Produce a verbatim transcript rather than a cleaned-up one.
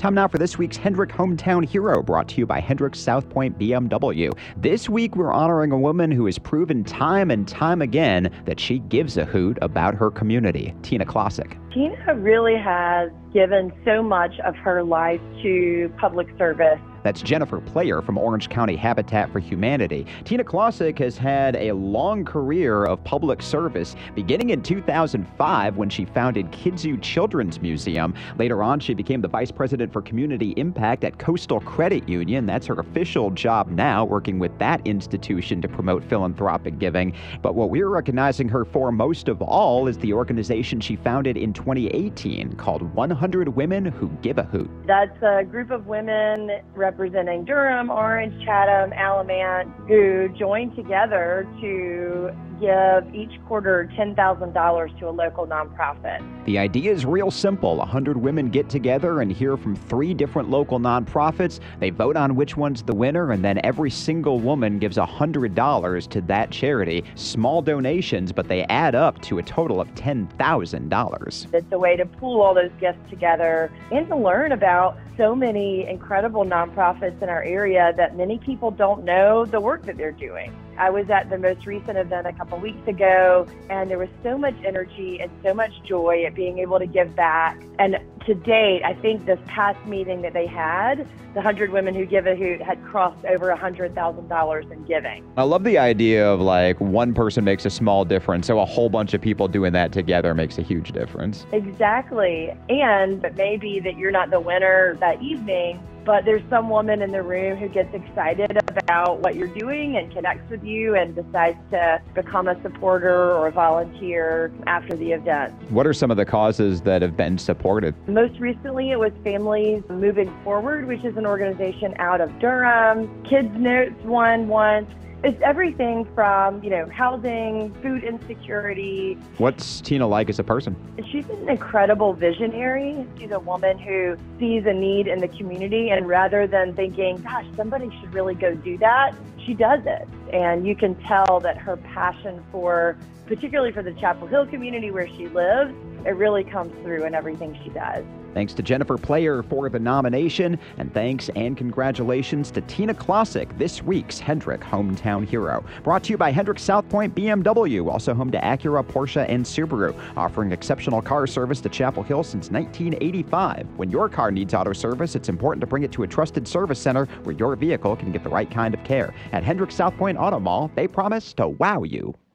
Time now for this week's Hendrick Hometown Hero, brought to you by Hendrick South Point B M W. This week, we're honoring a woman who has proven time and time again that she gives a hoot about her community, Tina Klosik. Tina really has given so much of her life to public service. That's Jennifer Player from Orange County Habitat for Humanity. Tina Klosik has had a long career of public service, beginning in two thousand five when she founded Kidzu Children's Museum. Later on, she became the Vice President for Community Impact at Coastal Credit Union. That's her official job now, working with that institution to promote philanthropic giving. But what we're recognizing her for most of all is the organization she founded in twenty eighteen called one hundred Women Who Give a Hoot. That's a group of women representing Durham, Orange, Chatham, Alamance, who joined together to give each quarter ten thousand dollars to a local nonprofit. The idea is real simple. one hundred women get together and hear from three different local nonprofits. They vote on which one's the winner, and then every single woman gives one hundred dollars to that charity. Small donations, but they add up to a total of ten thousand dollars. It's a way to pool all those gifts together and to learn about so many incredible nonprofits in our area that many people don't know the work that they're doing. I was at the most recent event a couple weeks ago, and there was so much energy and so much joy at being able to give back. And to date, I think this past meeting that they had, the one hundred Women Who Give a Hoot had crossed over one hundred thousand dollars in giving. I love the idea of like one person makes a small difference, so a whole bunch of people doing that together makes a huge difference. Exactly. And it may be that you're not the winner that evening, but there's some woman in the room who gets excited about what you're doing and connects with you and decides to become a supporter or a volunteer after the event. What are some of the causes that have been supported? Most recently, it was Families Moving Forward, which is an organization out of Durham. Kids Notes won once. It's everything from, you know, housing, food insecurity. What's Tina like as a person? She's an incredible visionary. She's a woman who sees a need in the community, and rather than thinking, gosh, somebody should really go do that, she does it. And you can tell that her passion for, particularly for the Chapel Hill community where she lives, it really comes through in everything she does. Thanks to Jennifer Player for the nomination, and thanks and congratulations to Tina Klosik, this week's Hendrick Hometown Hero. Brought to you by Hendrick South Point B M W, also home to Acura, Porsche, and Subaru, offering exceptional car service to Chapel Hill since nineteen eighty-five. When your car needs auto service, it's important to bring it to a trusted service center where your vehicle can get the right kind of care. At Hendrick South Point Auto Mall, they promise to wow you.